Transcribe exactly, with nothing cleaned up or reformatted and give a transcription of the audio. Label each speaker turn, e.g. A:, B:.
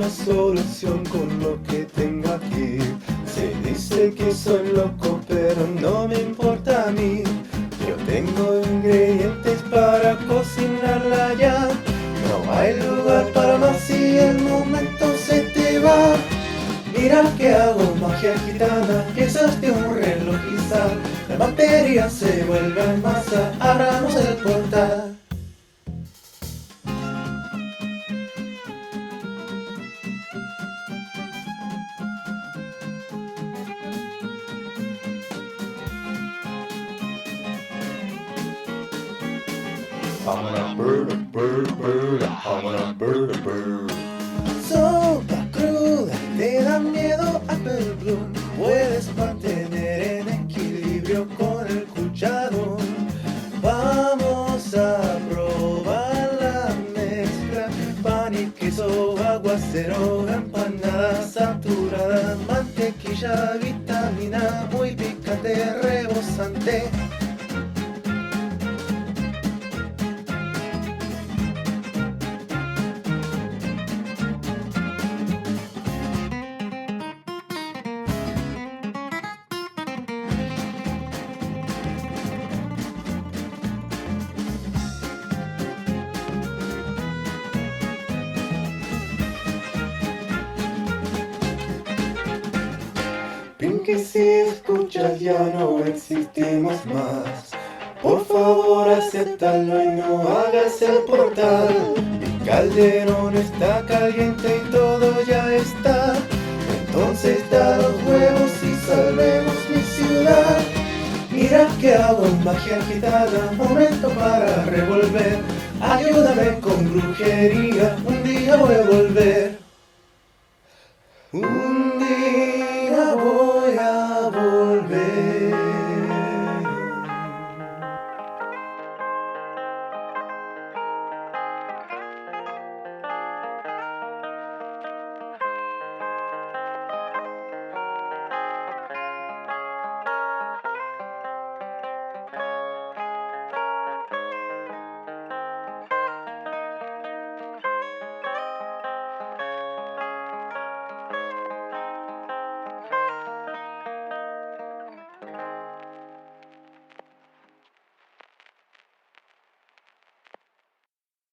A: una solución con lo que tengo aquí. Se dice que soy loco, pero no me importa a mí. Yo tengo ingredientes para cocinarla ya. No hay lugar para más si el momento se te va. Mira que hago magia gitana, piezas de un reloj y sal. La materia se vuelve en masa, abramos el portal. I wanna bird a bird bird, I wanna bird a bird. Sopa cruda, te da miedo Apple Bloom. Puedes mantener en equilibrio con el cucharón. Vamos a probar la mezcla. Pan y queso, aguacero, empanadas saturadas, mantequilla, vitamina, muy picante, rebosante. Pinky, si escuchas ya no existimos más. Por favor acéptalo y no hagas el portal. Mi calderón está caliente y todo ya está. Entonces da los huevos y salvemos mi ciudad. Mira que hago magia agitada, momento para revolver. Ayúdame con brujería, un día voy a volver.